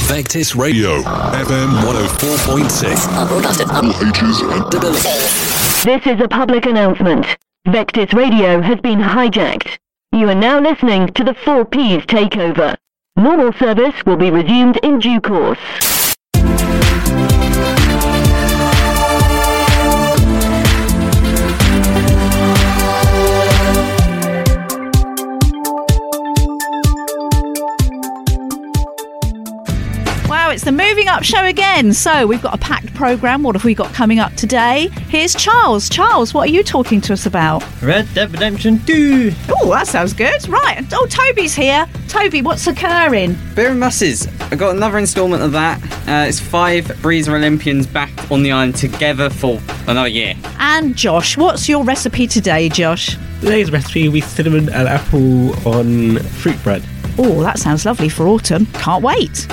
Vectis Radio, FM 104.6. Broadcasted all ages and abilities. This is a public announcement. Vectis Radio has been hijacked. You are now listening to the 4Ps takeover. Normal service will be resumed in due course. Wow, it's the Moving Up show again. So we've got a packed programme. What have we got coming up today? Here's Charles. Charles, what are you talking to us about? Red Dead Redemption 2. Oh, that sounds good. Right. Oh, Toby's here. Toby, what's occurring? Beer and Buses. I got another instalment of that. It's 5 Breezer Olympians back on the island together for another year. And Josh, what's your recipe today, Josh? Today's recipe will be cinnamon and apple on fruit bread. Oh, that sounds lovely for autumn. Can't wait.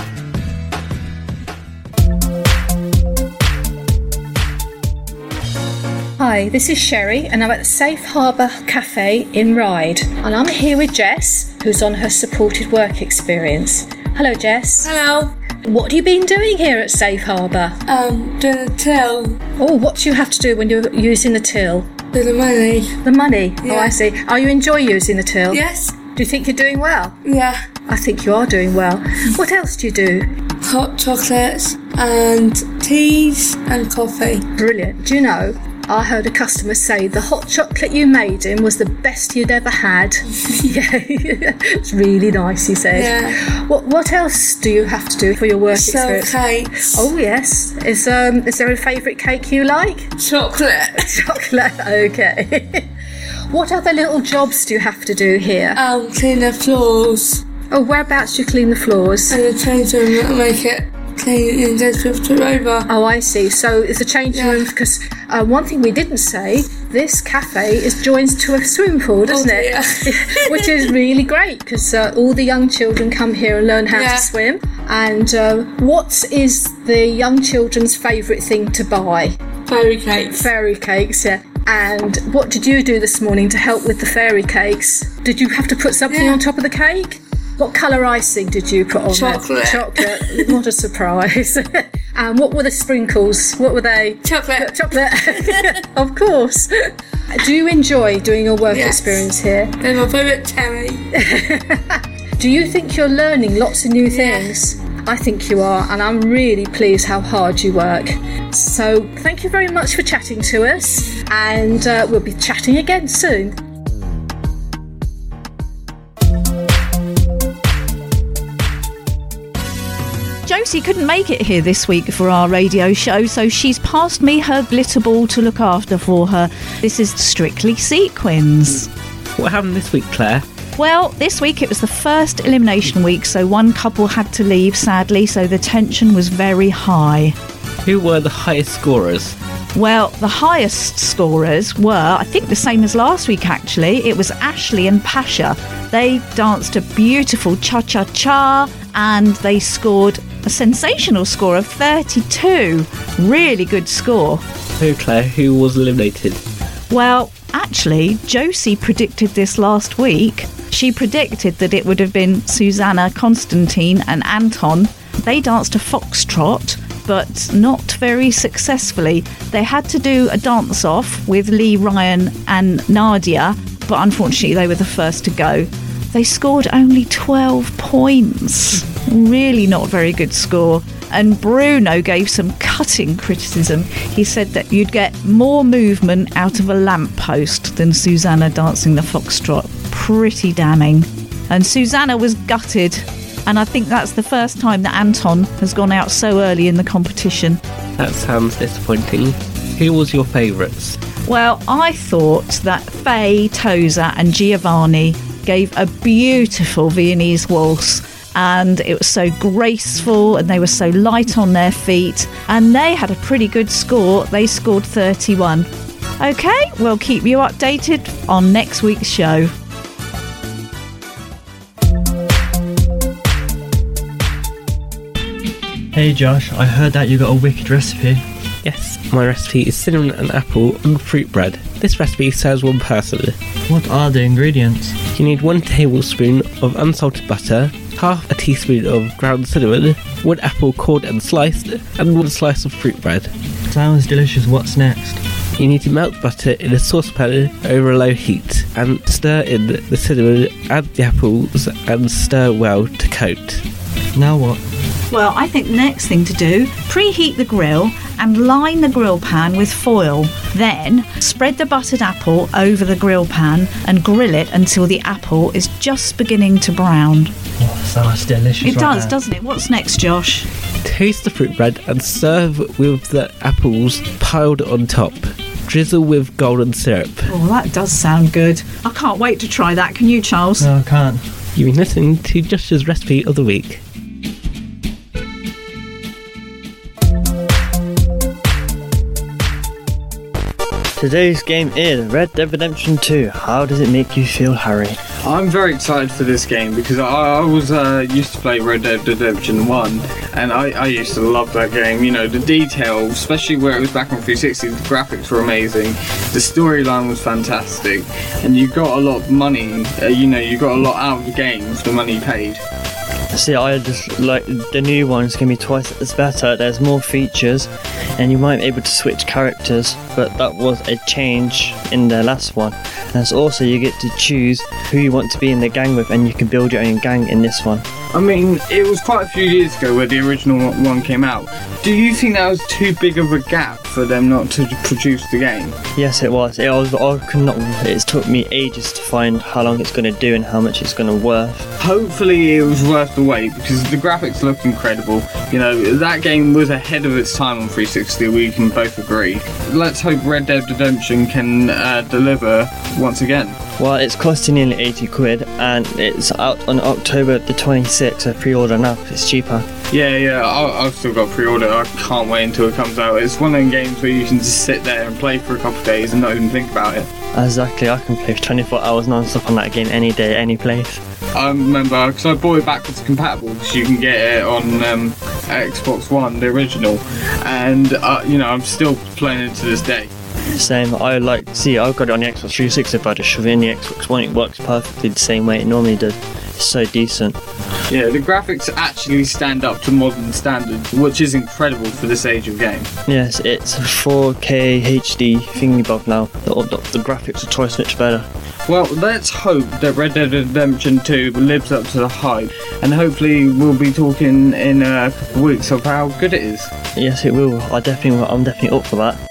Hi, this is Sherry and I'm at the Safe Harbour Cafe in Ryde, and I'm here with Jess, who's on her supported work experience. Hello Jess. Hello. What have you been doing here at Safe Harbour? Doing the till. Oh, what do you have to do when you're using the till? Do the money. The money? Yeah. Oh, I see. Are you enjoying using the till? Yes. Do you think you're doing well? Yeah. I think you are doing well. What else do you do? Hot chocolates and teas and coffee. Brilliant. Do you know, I heard a customer say the hot chocolate you made him was the best you'd ever had. Yeah, it's really nice, he said. Yeah. What else do you have to do for your work experience? Cakes. Oh yes. Is there a favourite cake you like? Chocolate. Chocolate. Okay. What other little jobs do you have to do here? Clean the floors. Oh, whereabouts do you clean the floors? And the change room and make it clean and just lift it over. Oh, I see. So it's a changing room because one thing we didn't say, this cafe is joined to a swimming pool, doesn't it? Which is really great because all the young children come here and learn how to swim. And what is the young children's favourite thing to buy? Fairy cakes. Fairy cakes, yeah. And what did you do this morning to help with the fairy cakes? Did you have to put something on top of the cake? What colour icing did you put on Chocolate. there? Chocolate. What a surprise. And what were the sprinkles? What were they? Chocolate. Chocolate. Of course. Do you enjoy doing your work experience here? They're my favourite cherry. Do you think you're learning lots of new things? I think you are, and I'm really pleased how hard you work. So thank you very much for chatting to us, and we'll be chatting again soon. Josie couldn't make it here this week for our radio show, so she's passed me her glitter ball to look after for her. This is Strictly Sequins. What happened this week, Claire? Well, this week it was the first elimination week, so one couple had to leave, sadly, so the tension was very high. Who were the highest scorers? Well, the highest scorers were, I think, the same as last week, actually. It was Ashley and Pasha. They danced a beautiful cha-cha-cha, and they scored a sensational score of 32. Really good score. So, Claire, who was eliminated? Well, actually, Josie predicted this last week. She predicted that it would have been Susanna, Constantine and Anton. They danced a foxtrot, but not very successfully. They had to do a dance-off with Lee, Ryan and Nadia, but unfortunately they were the first to go. They scored only 12 points. Really not very good score. And Bruno gave some cutting criticism. He said that you'd get more movement out of a lamppost than Susanna dancing the foxtrot. Pretty damning. And Susanna was gutted. And I think that's the first time that Anton has gone out so early in the competition. That sounds disappointing. Who was your favourites? Well, I thought that Faye, Toza and Giovanni gave a beautiful Viennese waltz, and it was so graceful and they were so light on their feet, and they had a pretty good score. They scored 31. Okay, we'll keep you updated on next week's show. Hey Josh, I heard that you got a wicked recipe. Yes, my recipe is cinnamon and apple on fruit bread. This recipe serves one person. What are the ingredients? You need 1 tablespoon of unsalted butter, half a teaspoon of ground cinnamon, 1 apple cored and sliced, and 1 slice of fruit bread. Sounds delicious. What's next? You need to melt butter in a saucepan over a low heat and stir in the cinnamon, add the apples and stir well to coat. Now what? Well, I think the next thing to do, preheat the grill and line the grill pan with foil. Then spread the buttered apple over the grill pan and grill it until the apple is just beginning to brown. Oh, sounds delicious. It does, doesn't it? What's next, Josh? Taste the fruit bread and serve with the apples piled on top. Drizzle with golden syrup. Oh, that does sound good. I can't wait to try that. Can you, Charles? No, I can't. You've been listening to Josh's Recipe of the Week. Today's game is Red Dead Redemption 2. How does it make you feel, Harry? I'm very excited for this game because I was used to play Red Dead Redemption 1 and I used to love that game. You know, the detail, especially where it was back on 360, the graphics were amazing, the storyline was fantastic, and you got a lot of money, you got a lot out of the game for the money you paid. See, I just like the new one's gonna be twice as better. There's more features, and you might be able to switch characters, but that was a change in the last one. And also, you get to choose who you want to be in the gang with, and you can build your own gang in this one. I mean, it was quite a few years ago where the original one came out. Do you think that was too big of a gap for them not to produce the game? Yes, it was. It took me ages to find how long it's going to do and how much it's going to worth. Hopefully it was worth the wait because the graphics look incredible. You know, that game was ahead of its time on 360, we can both agree. Let's hope Red Dead Redemption can deliver once again. Well, it's costing nearly 80 quid and it's out on October the 26th, so pre-order now because it's cheaper. Yeah, I've still got pre-order. I can't wait until it comes out. It's one of them games where you can just sit there and play for a couple of days and not even think about it. Exactly, I can play for 24 hours non-stop on that game any day, any place. I remember, because I bought it backwards compatible, because you can get it on Xbox One, the original, and I'm still playing it to this day. Same, I've got it on the Xbox 360, but I just shove it in the Xbox One, it works perfectly the same way it normally does. It's so decent. Yeah, the graphics actually stand up to modern standards, which is incredible for this age of game. Yes, it's 4K HD thingy-bob now. The graphics are twice much better. Well, let's hope that Red Dead Redemption 2 lives up to the hype, and hopefully we'll be talking in a couple of weeks of how good it is. Yes, it will. I'm definitely up for that.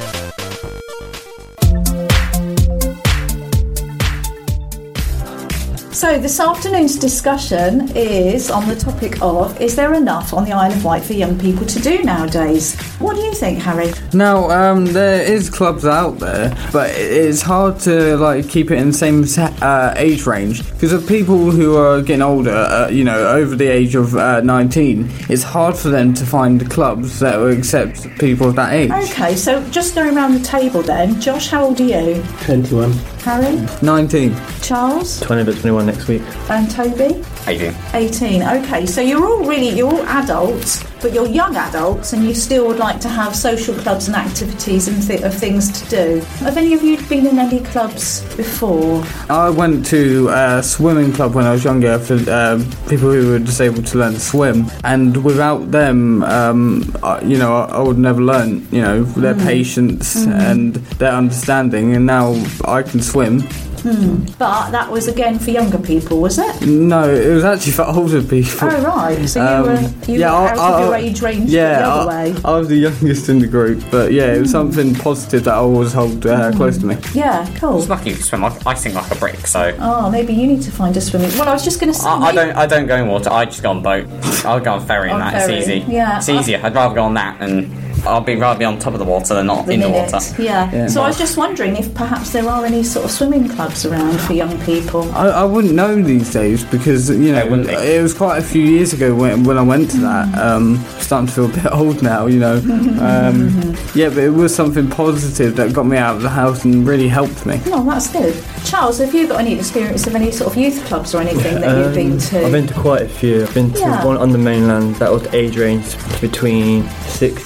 So this afternoon's discussion is on the topic of, is there enough on the Isle of Wight for young people to do nowadays? What do you think, Harry? Now, there is clubs out there, but it's hard to keep it in the same age range because of people who are getting older, over the age of 19. It's hard for them to find clubs that will accept people of that age. Okay, so just going around the table then. Josh, how old are you? 21. Harry? 19. Charles? 20 but 21 next week. And Toby? 18. 18, okay. So you're all adults, but you're young adults and you still would like to have social clubs and activities and of things to do. Have any of you been in any clubs before? I went to a swimming club when I was younger for people who were disabled to learn to swim, and without them, I would never learn, their patience and their understanding, and now I can swim. But that was again for younger people, was it? No, it was actually for older people. Oh right, so you were out of your age range the other way. I was the youngest in the group, but yeah, it was something positive that I always hold close to me. Yeah, cool. It's lucky you can swim. I sink like a brick, so. Oh, maybe you need to find a swimming. Well, I was just going to say. I don't go in water. I just go on boat. I'll go on ferry and that. Ferry. It's easy. Yeah. It's easier. I'd rather go on that and. I'll rather be on top of the water than not in the water. Yeah. So I was just wondering if perhaps there are any sort of swimming clubs around for young people. I wouldn't know these days because it was quite a few years ago when I went to that. Starting to feel a bit old now, Yeah, but it was something positive that got me out of the house and really helped me. Oh, that's good. Charles, have you got any experience of any sort of youth clubs or anything that you've been to? I've been to quite a few. I've been to one on the mainland that was age range between 16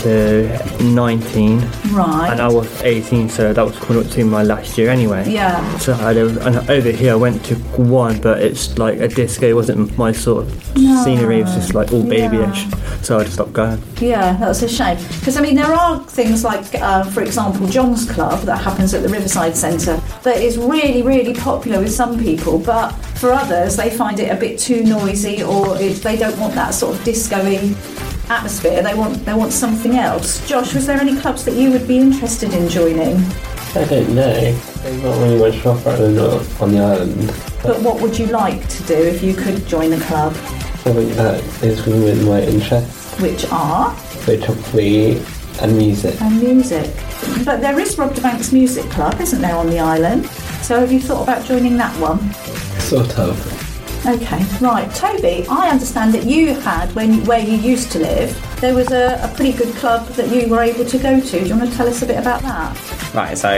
to 19. Right. And I was 18, so that was coming up to my last year anyway. Yeah. So and over here I went to 1, but it's like a disco. It wasn't my sort of scenery. It was just like all babyish. So I just stopped going. Yeah, that's a shame. Because, I mean, there are things like, for example, John's Club that happens at the Riverside Centre that is really, really popular with some people, but for others, they find it a bit too noisy, or they don't want that sort of disco-y atmosphere. They want something else. Josh, was there any clubs that you would be interested in joining? I don't know. There's not really much to offer on the island. But what would you like to do if you could join a club? Something that is within my interests. Which are? Photography and music. And music. But there is Rogderbanks Music Club, isn't there, on the island? So have you thought about joining that one? Sort of. Okay, right. Toby, I understand that you had, where you used to live, there was a pretty good club that you were able to go to. Do you want to tell us a bit about that? Right, so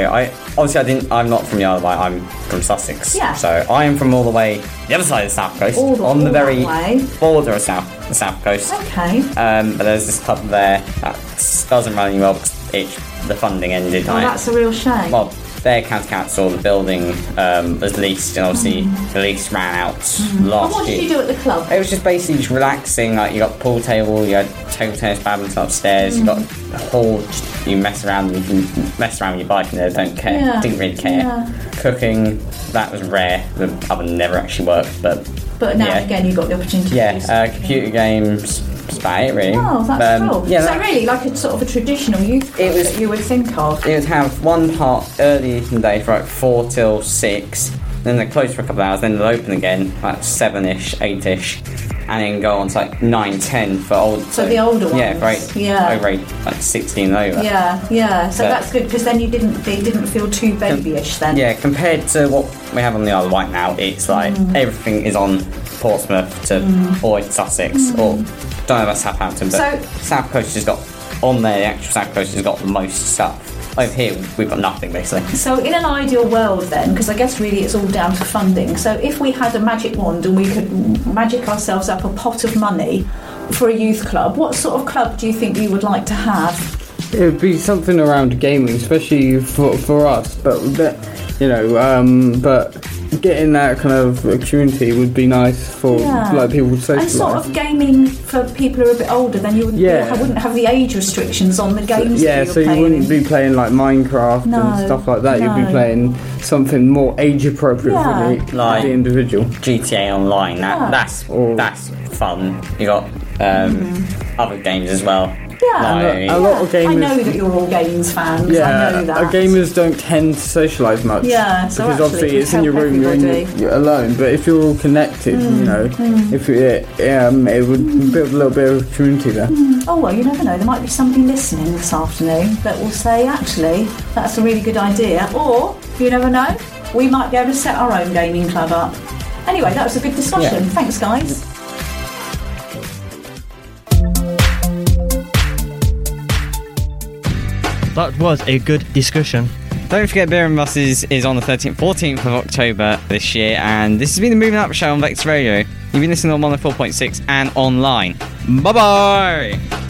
I'm not from the Isle of Wight, I'm from Sussex. Yeah. So I am from all the way the other side of the South Coast, on the very border of the South Coast. Okay. But there's this club there that doesn't run anymore because the funding ended. Oh, that's a real shame. Well, their county council, the building was leased, and obviously the lease ran out last year. What did you do at the club? It was just basically just relaxing. Like, you got the pool table, you had table tennis, badminton upstairs. You got a hall. You mess around. You can mess around with your bike in there. Don't care. Yeah. Didn't really care. Yeah. Cooking, that was rare. The oven never actually worked, but now and again you got the opportunity. Yeah. to do something. Computer games. That's about it, really. Oh, that's cool. Yeah, so really, like a sort of a traditional youth club that you would think of. It would have one part early in the day for like 4 till 6, then they close for a couple of hours, then they'll open again like 7ish, 8ish, and then go on to like 9, 10 for old. So the older ones. Yeah, for over 8, like 16 and over. Yeah. So that's good, because then they didn't feel too babyish then. Yeah, compared to what we have on the Isle of Wight now, it's like everything is on Portsmouth to Boyd, Sussex, or don't know about Southampton, but South Coast has got on there. The actual South Coast has got the most stuff. Over here, we've got nothing basically. So in an ideal world then, because I guess really it's all down to funding, so if we had a magic wand and we could magic ourselves up a pot of money for a youth club, what sort of club do you think you would like to have? It would be something around gaming, especially for us, but getting that kind of community would be nice for like people to socialise. And sort of gaming for people who are a bit older, then you wouldn't have the age restrictions on the games. So you wouldn't be playing like Minecraft and stuff like that. You'd be playing something more age appropriate for the individual. GTA Online, that's fun. You got other games as well. Yeah, a lot of gamers. I know that you're all games fans. Yeah, I know that. Gamers don't tend to socialise much. Yeah, so because obviously it's in your room, you're alone. But if you're all connected, if it would build a little bit of community there. Oh well, you never know. There might be somebody listening this afternoon that will say, actually, that's a really good idea. Or you never know, we might be able to set our own gaming club up. Anyway, that was a good discussion. Yeah. Thanks, guys. That was a good discussion. Don't forget Beer and Buses is on the 14th of October this year, and this has been the Moving Up Show on Vector Radio. You've been listening on 104.6 and online. Bye-bye!